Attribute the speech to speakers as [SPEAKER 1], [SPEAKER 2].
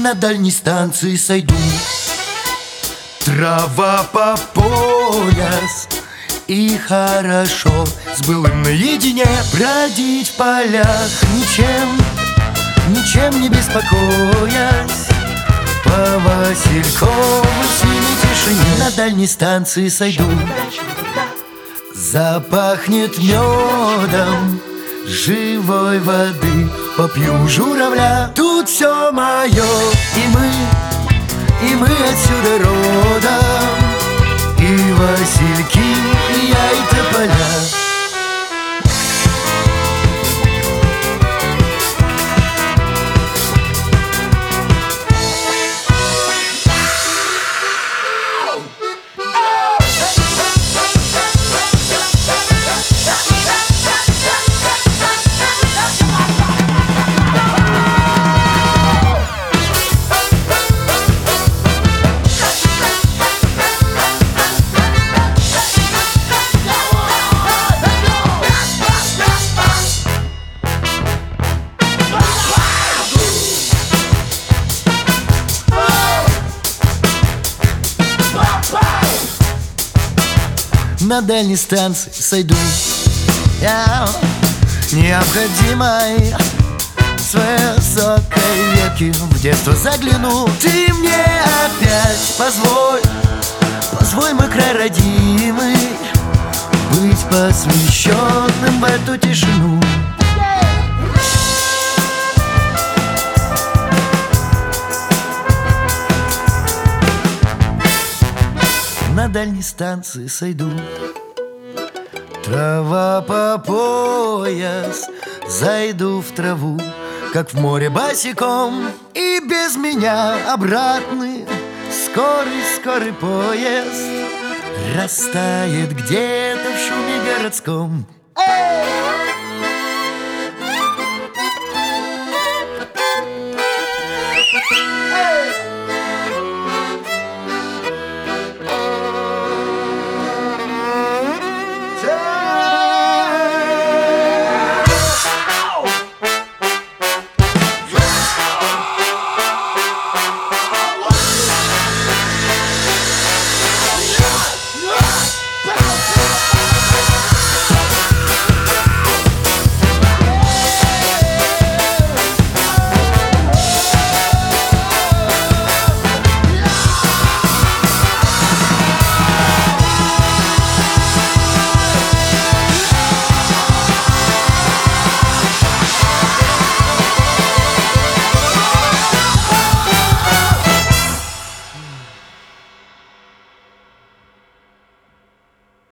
[SPEAKER 1] на дальней станции сойду. Трава по пояс, и хорошо с былым наедине бродить в полях, ничем не беспокоясь, по васильковой синей тишине на дальней станции сойду. Запахнет медом живой воды, попью журавля. Тут все мое, и мы отсюда родом, и васильки, и я, и тополя. На дальней станции сойду я, необходимой с высокой ветки в детство загляну. Ты мне опять позволь, мой край родимый, быть посвященным в эту тишину. На дальней станции сойду. Трава по пояс, зайду в траву, как в море босиком, и без меня обратный скорый поезд растает где-то в шуме городском. Эй!